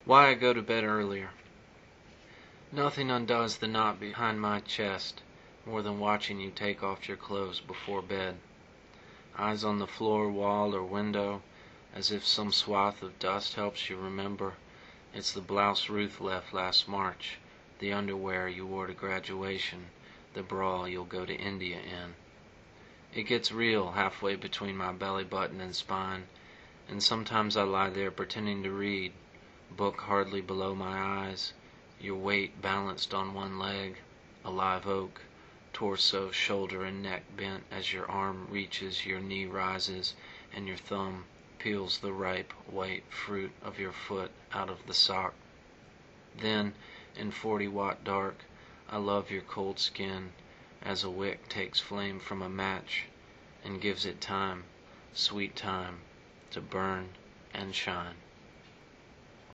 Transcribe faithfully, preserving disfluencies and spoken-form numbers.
Why I go to bed earlier. Nothing undoes the knot behind my chest more than watching you take off your clothes before bed. Eyes on the floor, wall, or window, as if some swath of dust helps you remember. It's the blouse Ruth left last March, the underwear you wore to graduation, the bra you'll go to India in. It gets real halfway between my belly button and spine, and sometimes I lie there pretending to read, book hardly below my eyes, your weight balanced on one leg, a live oak, torso, shoulder, and neck bent as your arm reaches, your knee rises, and your thumb peels the ripe, white fruit of your foot out of the sock. Then, in forty-watt dark, I love your cold skin as a wick takes flame from a match and gives it time, sweet time, to burn and shine.